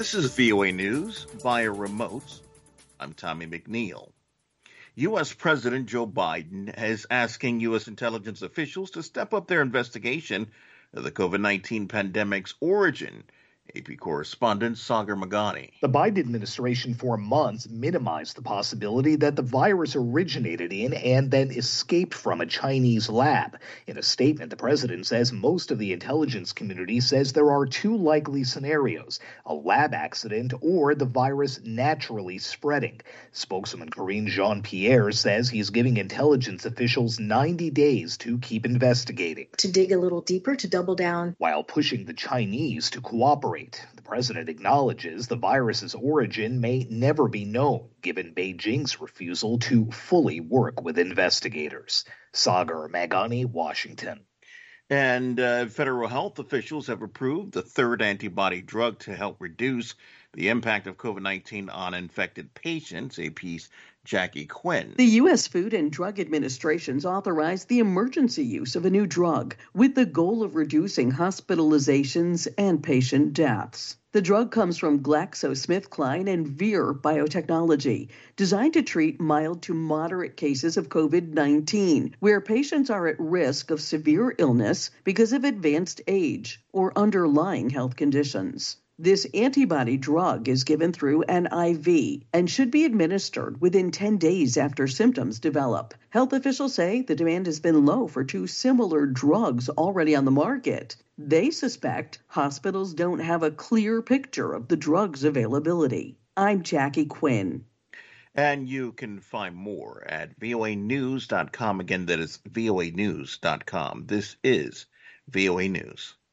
This is VOA News via remote. I'm Tommy McNeil. U.S. President Joe Biden is asking U.S. intelligence officials to step up their investigation of the COVID-19 pandemic's origin. AP correspondent Sagar Meghani. The Biden administration for months minimized the possibility that the virus originated in and then escaped from a Chinese lab. In a statement, the president says most of the intelligence community says there are two likely scenarios: a lab accident or the virus naturally spreading. Spokesman Karine Jean-Pierre says he's giving intelligence officials 90 days to keep investigating. To dig a little deeper, to double down. While pushing the Chinese to cooperate. The president acknowledges the virus's origin may never be known, given Beijing's refusal to fully work with investigators. Sagar Meghani, Washington. And federal health officials have approved the third antibody drug to help reduce the impact of COVID-19 on infected patients, AP's Jackie Quinn. The U.S. Food and Drug Administration's authorized the emergency use of a new drug with the goal of reducing hospitalizations and patient deaths. The drug comes from GlaxoSmithKline and Vir Biotechnology, designed to treat mild to moderate cases of COVID-19, where patients are at risk of severe illness because of advanced age or underlying health conditions. This antibody drug is given through an IV and should be administered within 10 days after symptoms develop. Health officials say the demand has been low for two similar drugs already on the market. They suspect hospitals don't have a clear picture of the drug's availability. I'm Jackie Quinn. And you can find more at voanews.com. Again, that is voanews.com. This is VOA News.